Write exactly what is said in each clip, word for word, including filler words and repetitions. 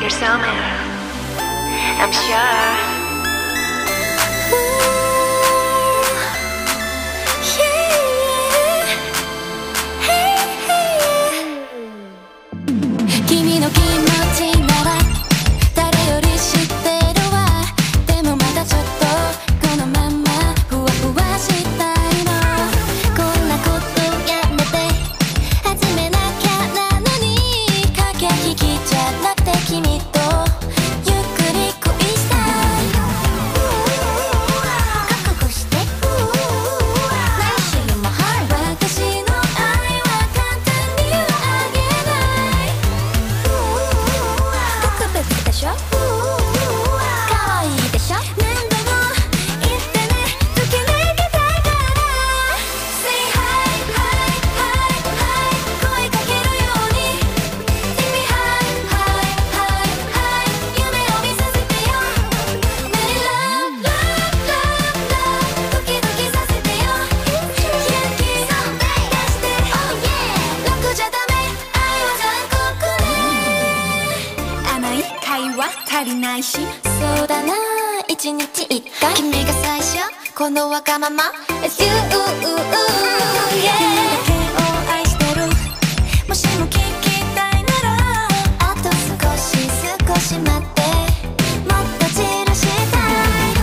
Your soulmate, I'm sure. 足りないし、そうだな、一日一回君が最初、このわがまま It's you, yeah 君だけを愛してる、もしも聞きたいならあと少し少し待って、もっと散らしたい、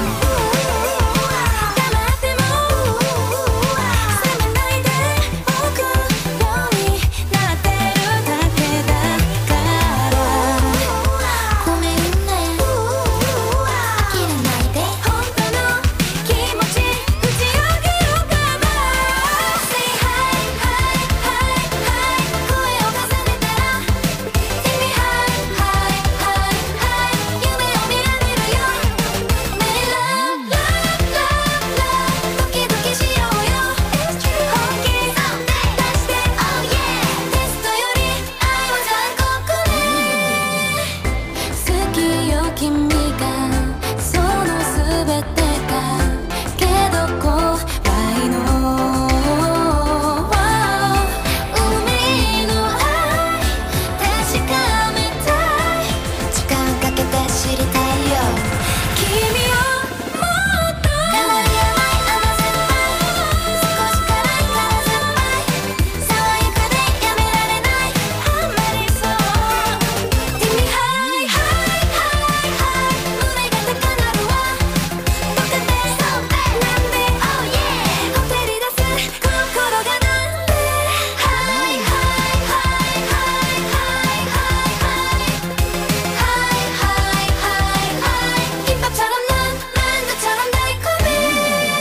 黙っても責めないでおくようになってるだけだから、ごめんね、諦めないで本当の気持ち打ち明けようかな。 Say hi, hi, hi, hi 声を重ねたら Say me hi, hi, hi, hi 夢を見られるよ。 May love, love, love, love ドキドキしようよ。本気出して Oh yeah テストより愛は残酷ね。好きよ君がその全てが、けど怖いの海の愛確かめたい、時間かけて知りたいよ。君をもっと変わりやない甘酸っぱい、少し辛いから酸っぱい、爽やかでやめられないハマりそう。君ハイハイハイハイ胸が高鳴るわ、どかでなんで Oh yeah ほてり出す心がなんでハイハイハイハイハイハイハイハイハイ입밥처럼 난 만두처럼 달콤해.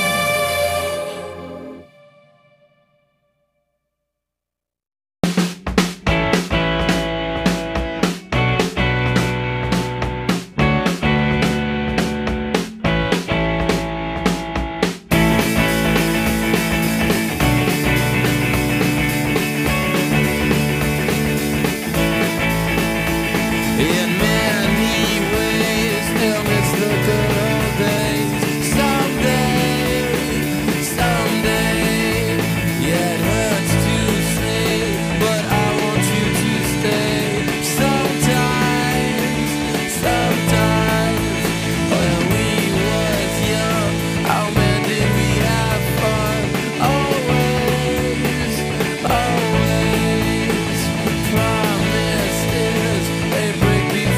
In many ways, they'll miss the good old days. Someday, someday, yeah, it hurts to say, but I want you to stay. Sometimes, sometimes, when we was young, how man did we have fun? Always, always, promises they break before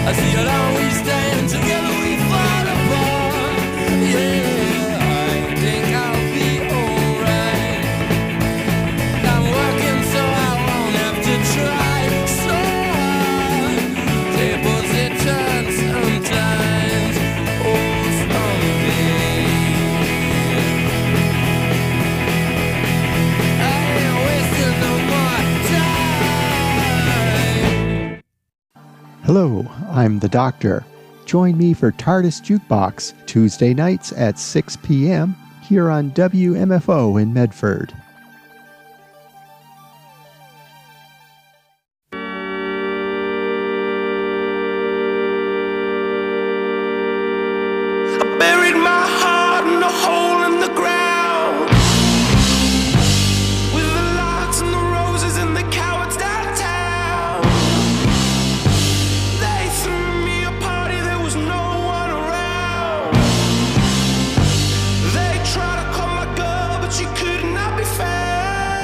I see alone we stand, together we fall apart. Yeah, I think I'll be alright. I'm working so I won't have to try so hard. Tables they turn sometimes, oh someday. I ain't wasting no more time. Hello, I'm the Doctor. Join me for TARDIS Jukebox Tuesday nights at six p.m. here on W M F O in Medford. I buried my heart in a hole in the ground, with the lights and the roses and the cowards downtown. They threw me a party, there was no one around. They tried to call my girl, but she could not be found.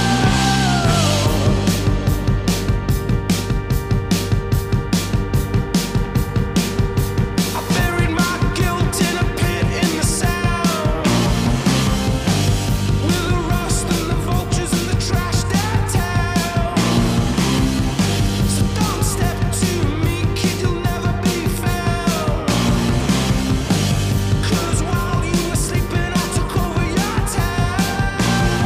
I buried my guilt in a pit in the sound, with the rust and the vultures and the trash downtown. So don't step to me, kid, you'll never be found. 'Cause while you were sleeping, I took over your town.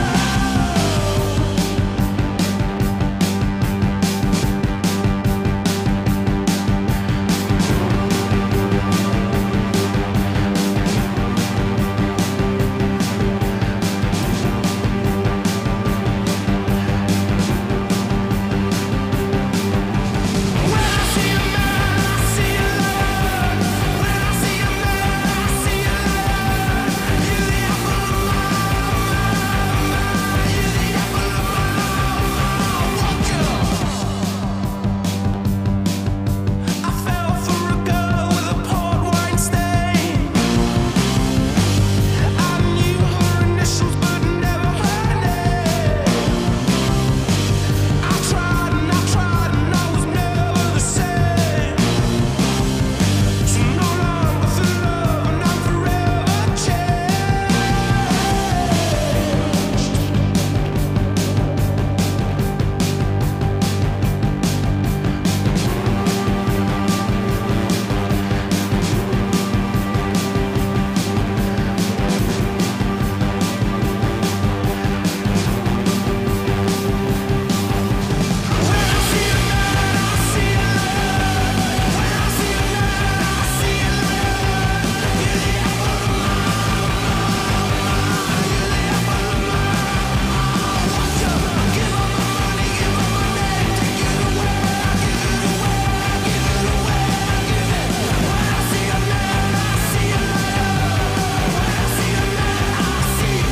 When I see a man, I see a lion. When I see a man, I see a lion. You're the apple of my eye. You're the apple of my eye. I fell for a girl with a port wine stain. I knew her initials, but never her name. I tried and I tried and I was never the same. So no longer for love and I'm forever changed. When I see a man, I see a lion. When I see a man, I see a lion. You're the apple of my eye. You're the apple of my eye. Won't you give up my money, give up my name, take it away, I give it away, I give it away, I give it. When I see a man, I see a lion. When I see a man, I see a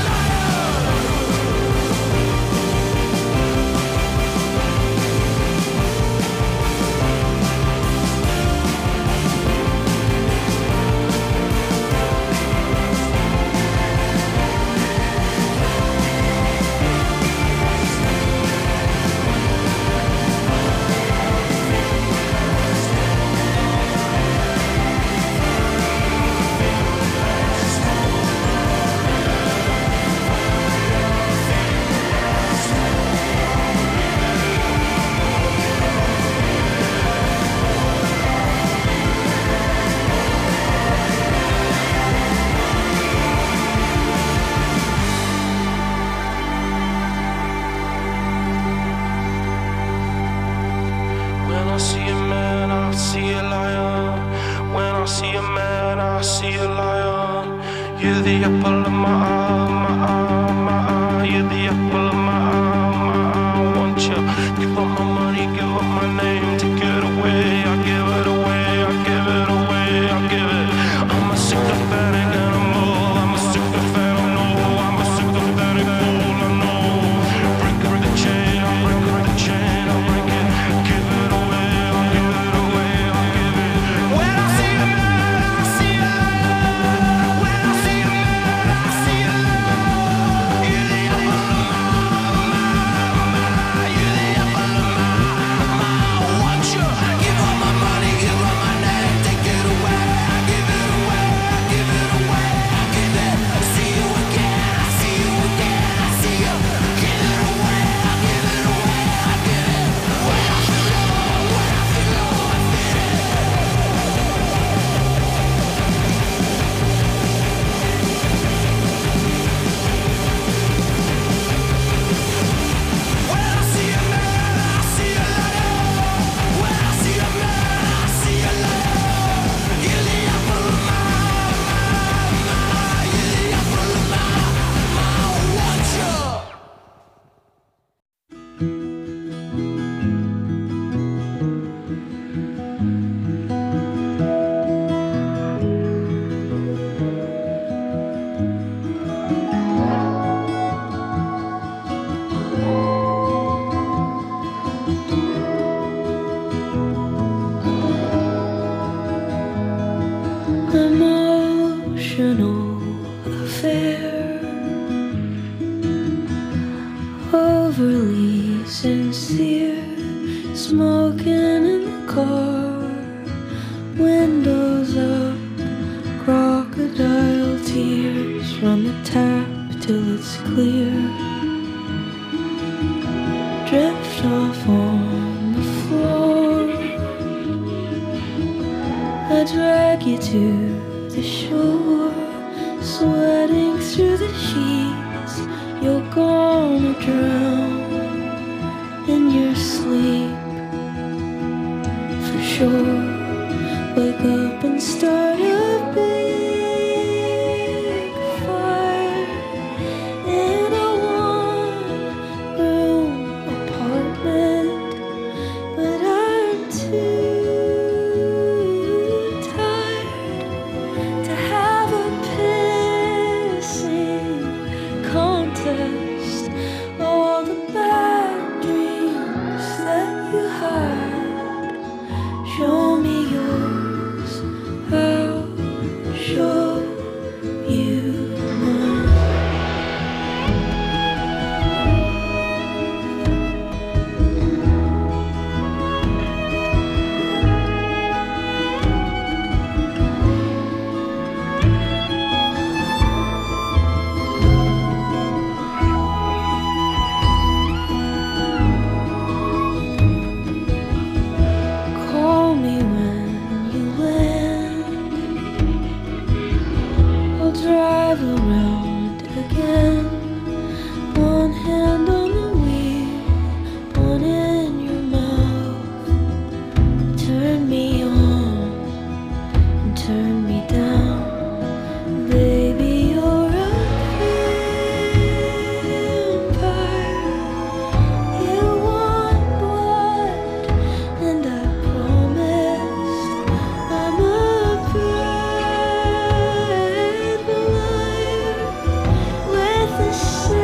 When I see a man, I see a lion. When I see a man, I see a lion. You're the apple of my eye, my eye, my eye. You're the apple of my eye, my eye. Won't you give up my money, give up my name, take it away, I give it away, I give it away, I give it. I'm a sympathetic animal, I'm a sympathetic, no, I'm a sympathetic fool, I know. Break up the chain, I'll break up the chain, I'll break it. Give it away, I'll give it away, I'll give it. When I see a man, I see a lion. When I see a man, I see a run the tap till it's clear. Drift off on the floor. I drag you to the shore, sweating through the sheets. You're gonna drown in your sleep, for sure. Wake up and start a big fire in a one-room apartment, but I'm too tired to have a pissing contest. All the bad dreams that you hide, show me yours, I'll show you mine. Call me when you land. I'll drive around again. One hand on the wheel, one in your mouth. Turn me on and turn me down. Baby, you're a vampire. You want blood, and I promised I'm a brave liar with a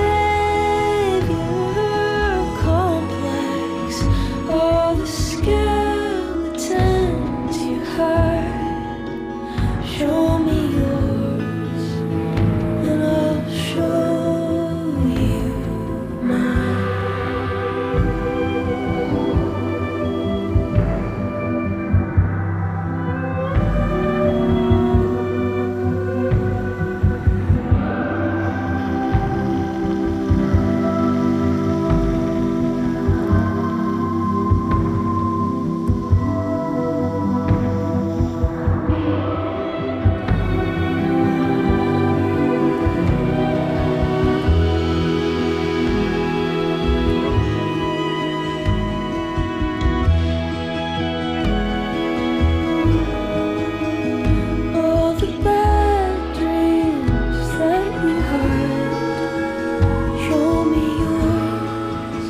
savior complex. All the skeletons you hide, show me yours, and I'll show you mine. All the bad dreams that you hide, show me yours.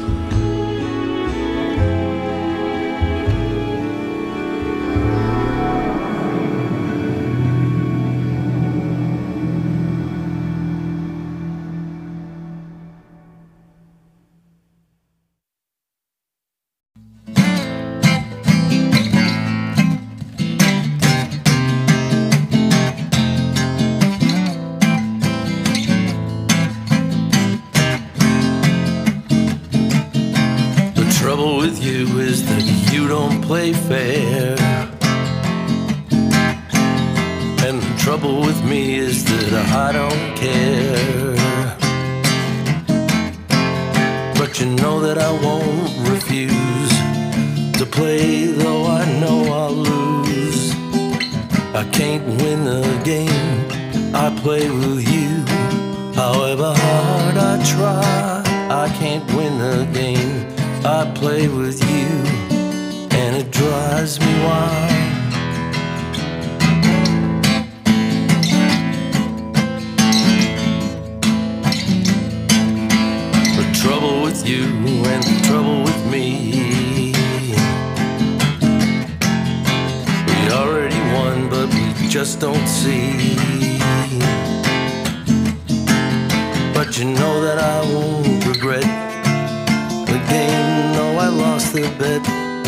The trouble with you is that you don't play fair. And the trouble with me is that I don't care. But you know that I won't refuse to play, though I know I'll lose. I can't win the game I play with you. However hard I try, I can't win the game I play with you, and it drives me wild. The trouble with you and the trouble with me, we already won, but we just don't see. But you know that I won't regret the game, no, I lost the bet.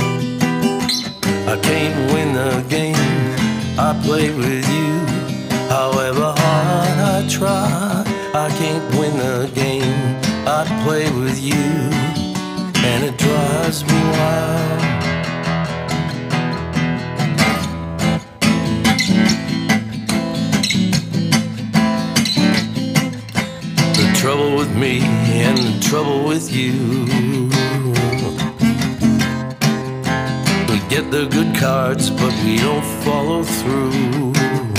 I can't win the game I play with you. However hard I try, I can't win the game I play with you, and it drives me wild. me and the trouble with you. We get the good cards, but we don't follow through.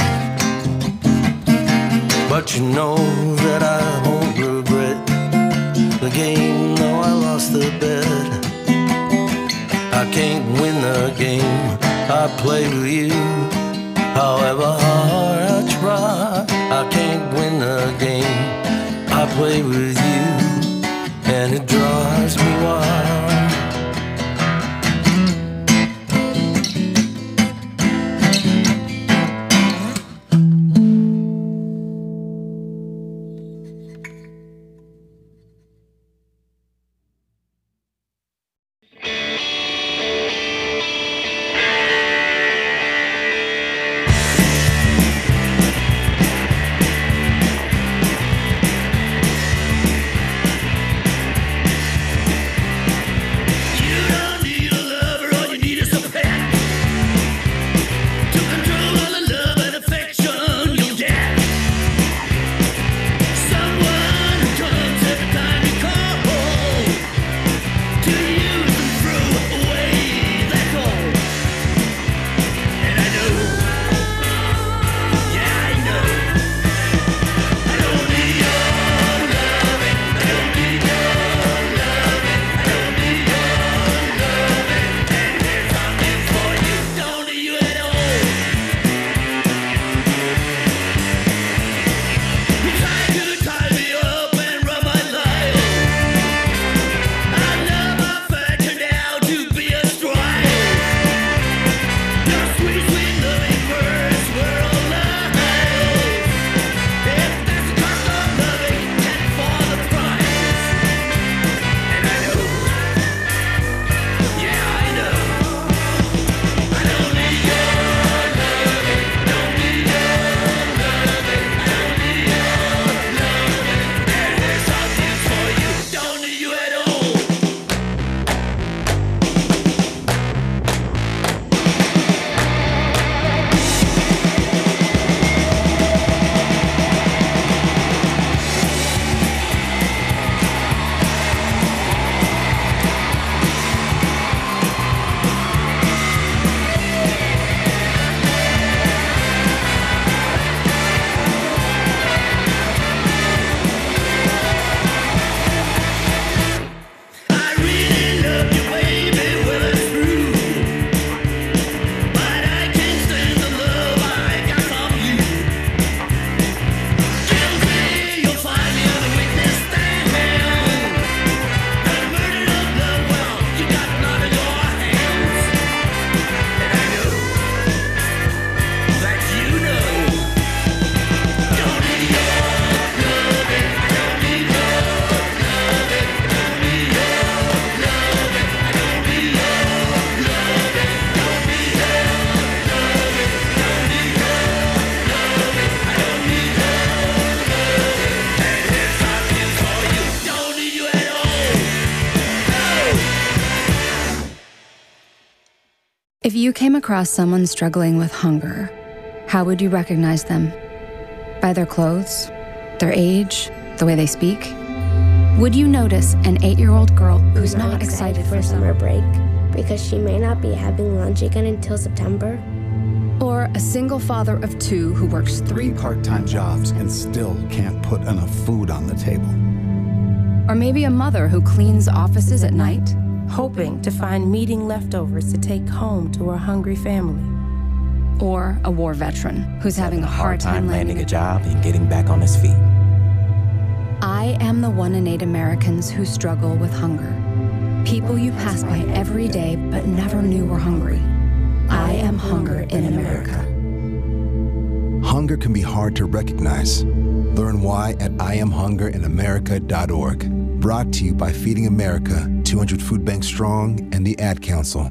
But you know that I won't regret the game, though I lost the bet. I can't win the game I play with you, however hard I try. I can't win the game I play with you, and it drives me wild. If you came across someone struggling with hunger, how would you recognize them? By their clothes, their age, the way they speak? Would you notice an eight-year-old girl who's not, not excited, excited for summer break because she may not be having lunch again until September? Or a single father of two who works three part-time jobs and still can't put enough food on the table? Or maybe a mother who cleans offices at night, hoping to find meeting leftovers to take home to her hungry family. Or a war veteran who's having, having a hard time, time landing, landing a job and getting back on his feet. I am the one in eight Americans who struggle with hunger. People you pass by every day but never knew were hungry. I am hunger in America. Hunger can be hard to recognize. Learn why at I am hunger in america dot org. Brought to you by Feeding America, two hundred Food Banks Strong, and the Ad Council.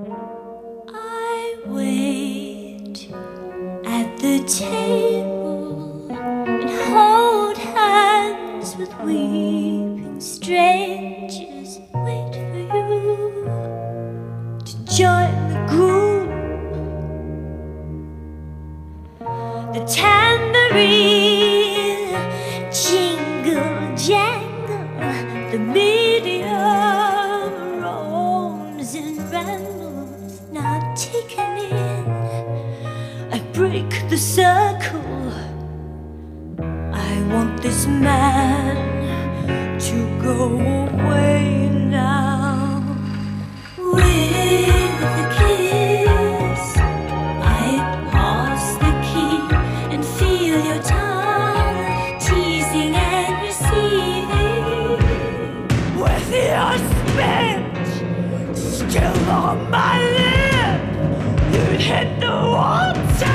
I wait at the table and hold hands with weeping strangers. Wait for you to join the group. The tambourine jingle jangle, the medium roams and rambles, not taken in. I break the circle. I want this man to go away now. With a kiss, I pass the key and feel your tongue teasing and receiving. With your spit still on my lip, you'd hit the water.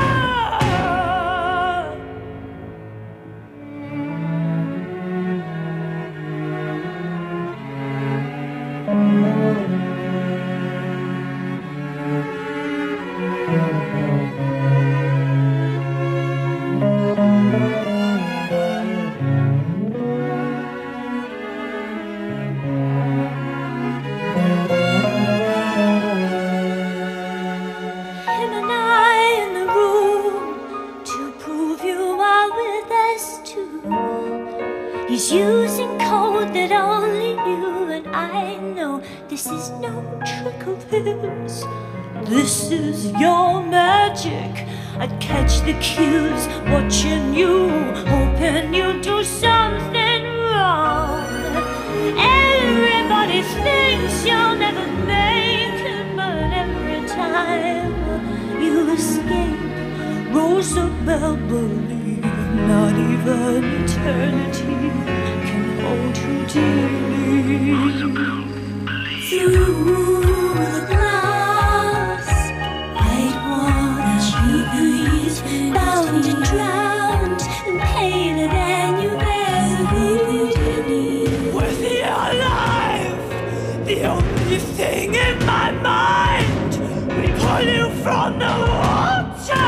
Him and I in the room to prove you are with us too. He's using code that only you and I know. This is no trick of his. This is your magic. I'd catch the cues, watching you, hoping you do something wrong. Everybody thinks you'll never make it, but every time you escape, Rosabelle, believe not even eternity can hold you dearly. Through the glass, I'd watch you breathe, bound and drowned, and paler than you've ever been. With your life, the only thing in my mind, we pull you from the water.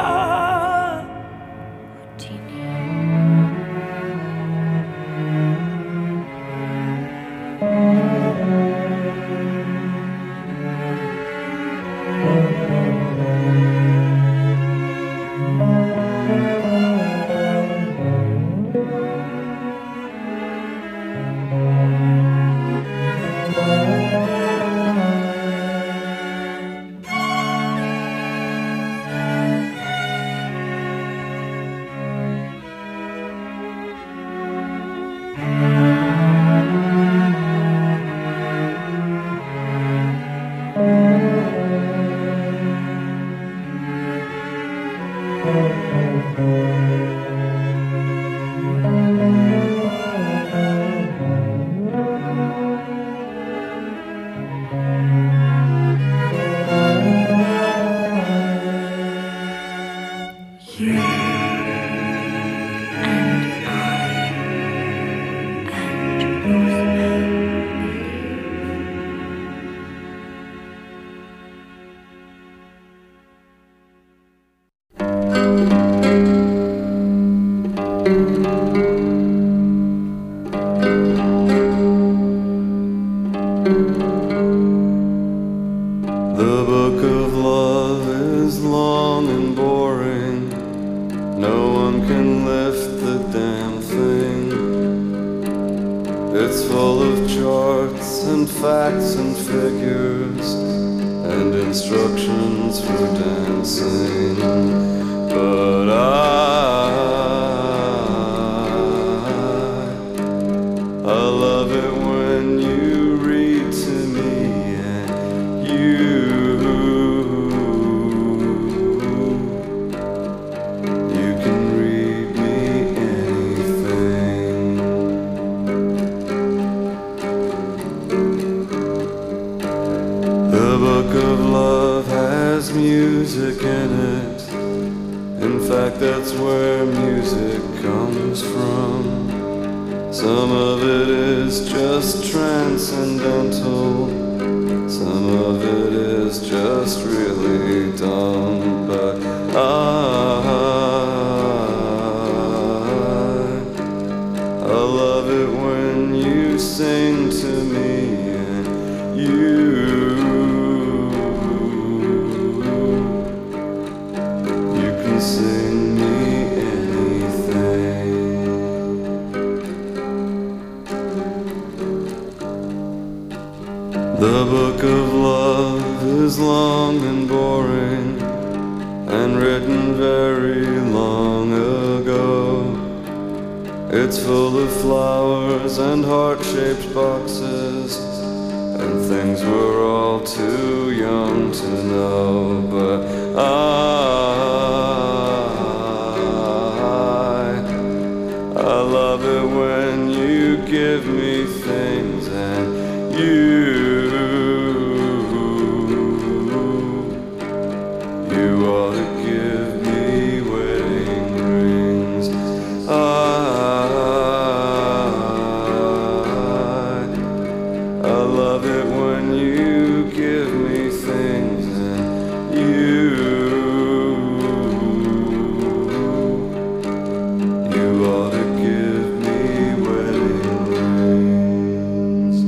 What do you The book of love is long and boring. No one can lift the damn thing. It's full of charts and facts and figures and instructions for dancing. But I, I love it when you read to me and you You can read me anything. The book of love has music in it. In fact, that's where music comes from. Some of it is just transcendental. Some of it is is just really dumb, but I, I love it when you sing to me and you, you can sing me anything. The book of love is long and boring and written very long ago. It's full of flowers and heart-shaped boxes and things we're all too young to know. But I, I love it when you give me things and you, you ought to give me wedding rings. I, I love it when you give me things and you, you ought to give me wedding rings.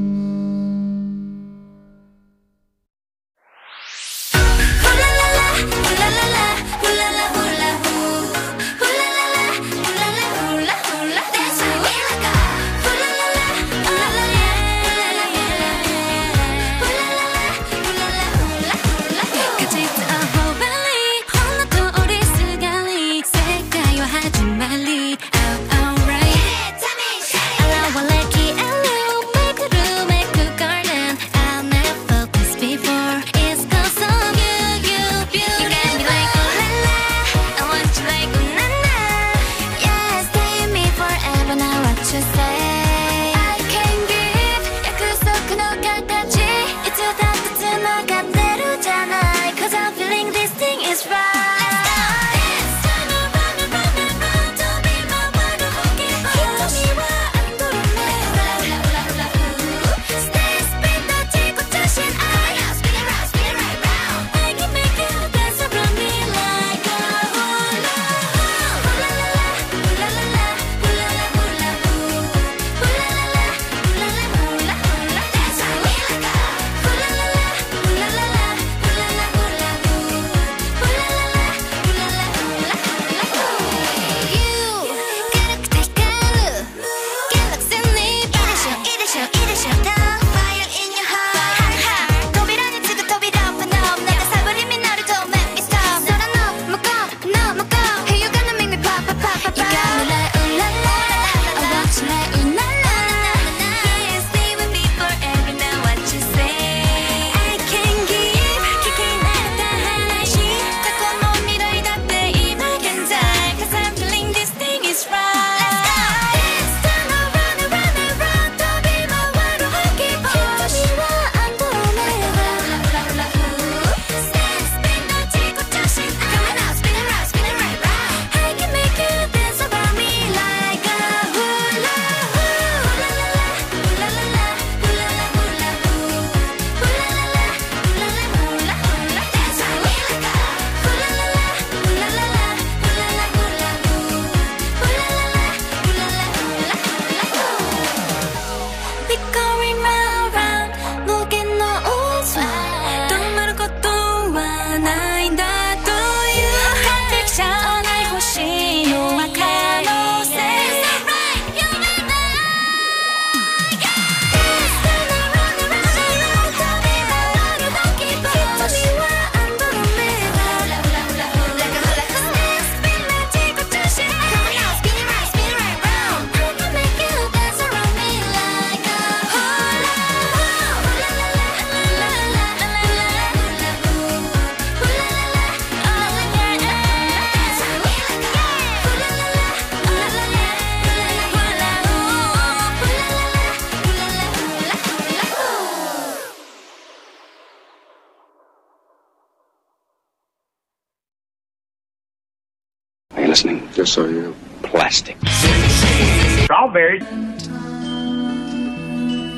listening? Yes, I am. Plastic. Strawberries.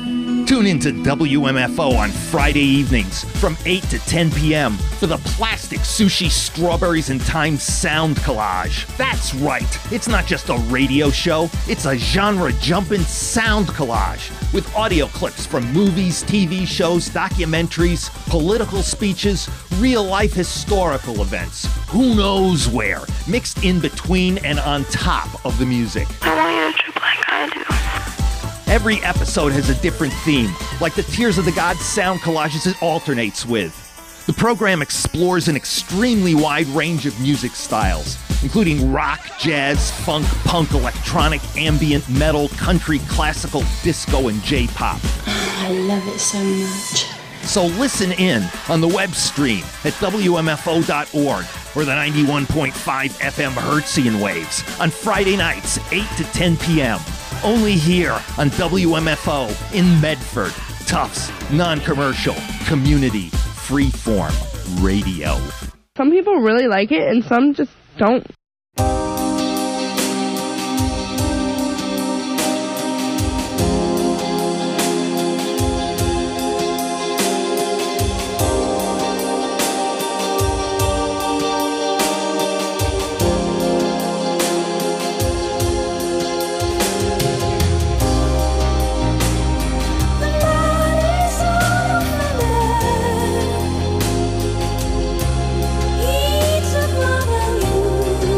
Tune in to W M F O on Friday evenings from eight to ten p.m. for the Plastic Sushi Strawberries and Time Sound Collage. That's right, it's not just a radio show, it's a genre-jumping sound collage with audio clips from movies, T V shows, documentaries, political speeches, real-life historical events, who knows where, mixed in between and on top of the music. I want you to trip like I do. Every episode has a different theme, like the Tears of the Gods sound collages it alternates with. The program explores an extremely wide range of music styles, including rock, jazz, funk, punk, electronic, ambient, metal, country, classical, disco, and J-pop. I love it so much. So listen in on the web stream at W M F O dot org or the ninety-one point five F M Hertzian waves on Friday nights, eight to ten p.m. Only here on W M F O in Medford. Tufts, non-commercial, community, freeform radio. Some people really like it and some just don't. He took love of you.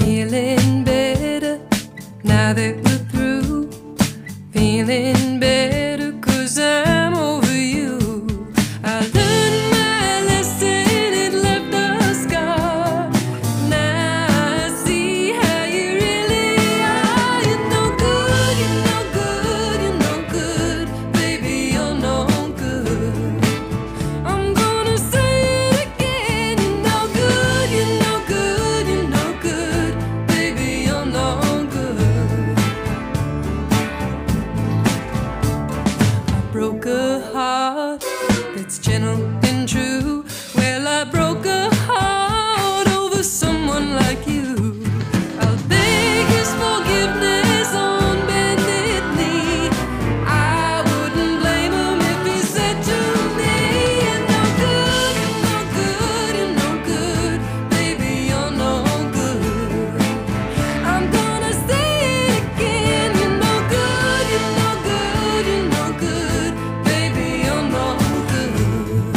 Feeling better now that we're through. Feeling better 'cause I'm over you. I learned my lesson, it left a scar. Now I see how you really are. You're no good, you're no good, you're no good. Baby, you're no good. I'm gonna say it again. You're no good, you're no good, you're no good. Baby, you're no good. I broke a heart that's gentle and true. Well, I broke a heart over someone like you. I'll beg his forgiveness on bended knee. I wouldn't blame him if he said to me, you're no good, you're no good, you're no good. Baby, you're no good. I'm gonna say it again. You're no good, you're no good, you're no good. Baby, you're no good.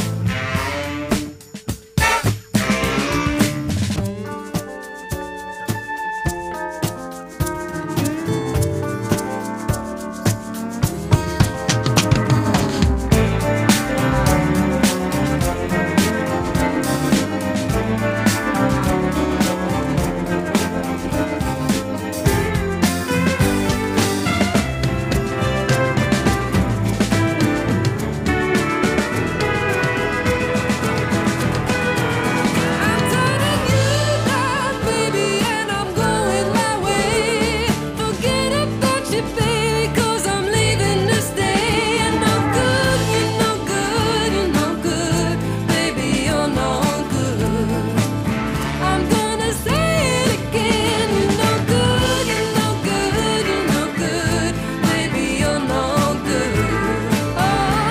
Baby, and I'm going my way. Forget about you, baby, 'cause I'm leaving to stay. You're no good, you're no good, you're no good. Baby, you're no good. I'm gonna say it again. You're no good, you're no good, you're no good. Baby, you're no good. Oh,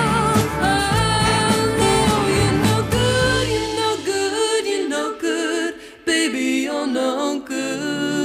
oh, no, you're no good, you're no good, you're no good. Baby, you're no good.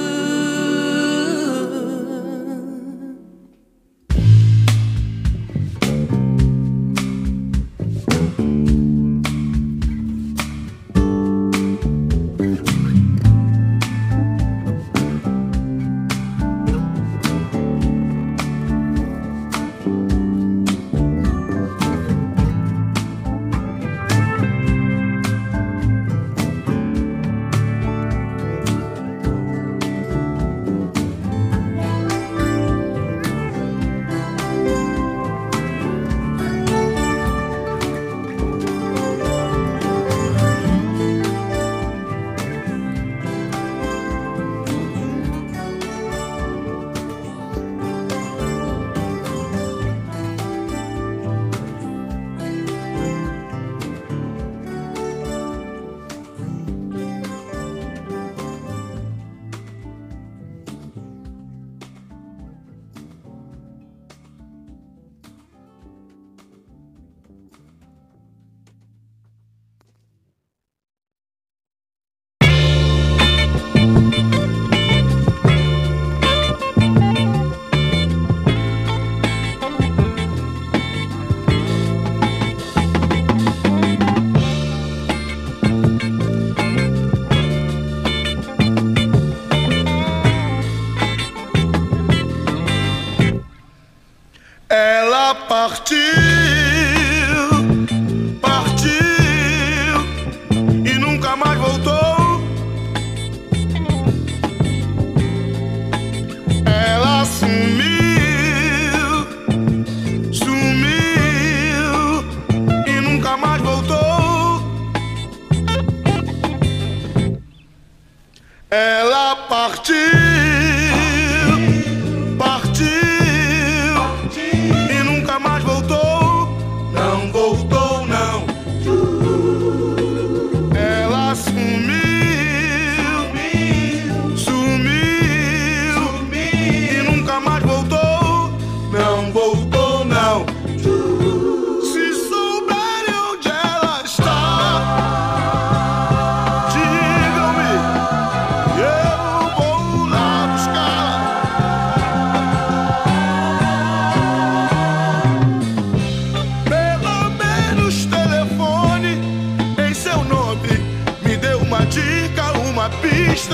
Ela partiu, partiu e nunca mais voltou. Ela sumiu, sumiu e nunca mais voltou. Ela partiu, partiu e nunca mais voltou. Não voltou, não. Ela sumiu, sumiu, sumiu e nunca mais voltou. Não voltou, não. Se souberem onde ela está, digam-me, eu vou lá.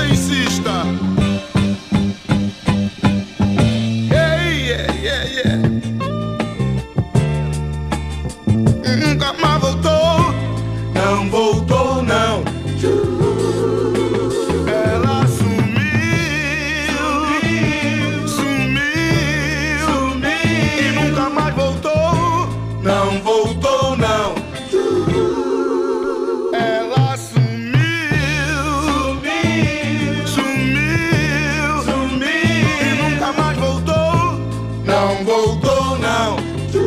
insista. Hey, yeah, yeah, yeah. Nunca mais voltou, não voltou, não. Ela sumiu, sumiu, sumiu, e nunca mais voltou, não voltou, não. Ela sumiu, sumiu, sumiu, e nunca mais voltou, não voltou, não.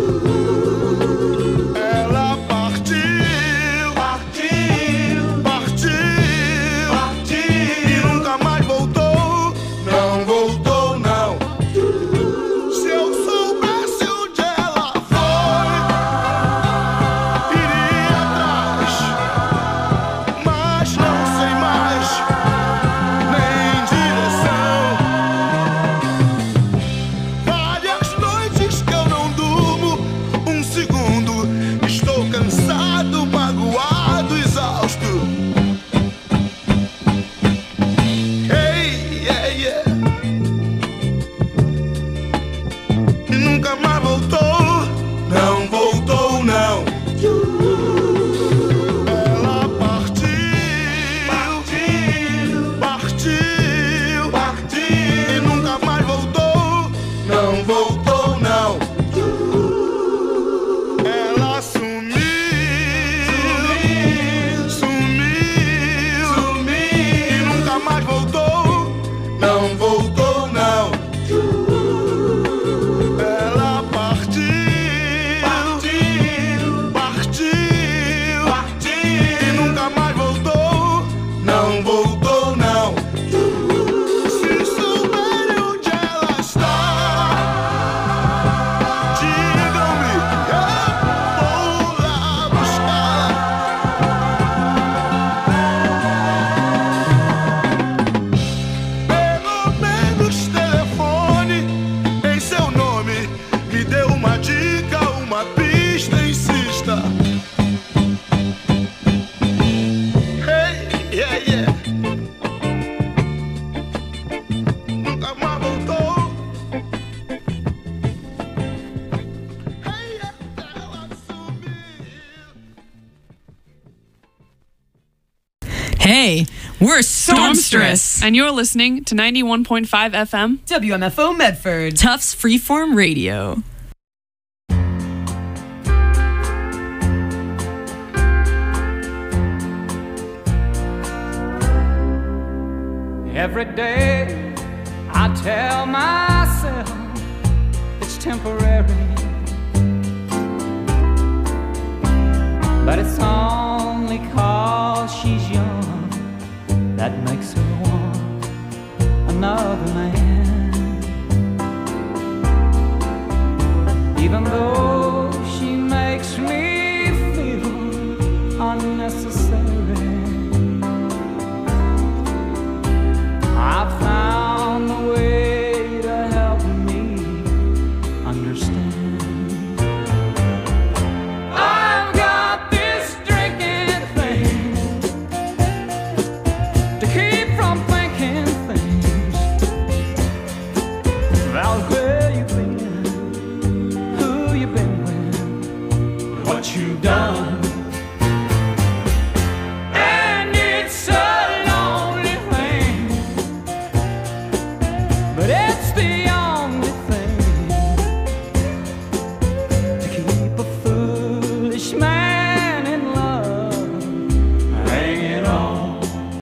Ela partiu, partiu, partiu, partiu, e nunca mais voltou, não voltou, não. Se eu soubesse onde ela foi, iria atrás, mas não sei mais nem direção. Várias noites que eu não durmo um segundo, estou cansado, magoado, exausto. Hey, yeah, yeah. E nunca mais voltou, não voltou, não. Ela partiu, partiu, partiu, partiu, e nunca mais voltou, não voltou, não. Ela sumiu, sumiu, sumiu, e nunca mais voltou, não voltou, não. Ela partiu, partiu, partiu, partiu, e nunca mais voltou, não voltou, não. Se souberem onde ela está, digam-me, eu vou lá buscar. Pelo menos telefone em seu nome, me dê uma dica, uma pista, insista. Hey, yeah, yeah. Nunca mais voltou. Hey, yeah, ela sumiu. Hey, we're Stormstress. And you're listening to ninety-one point five F M. W M F O Medford. Tufts Freeform Radio. Every day I tell myself it's temporary, but it's only 'cause she's young that makes her want another man. Even though she makes me feel unnecessary, I found a way to help me understand. I've got this drinking thing to keep from thinking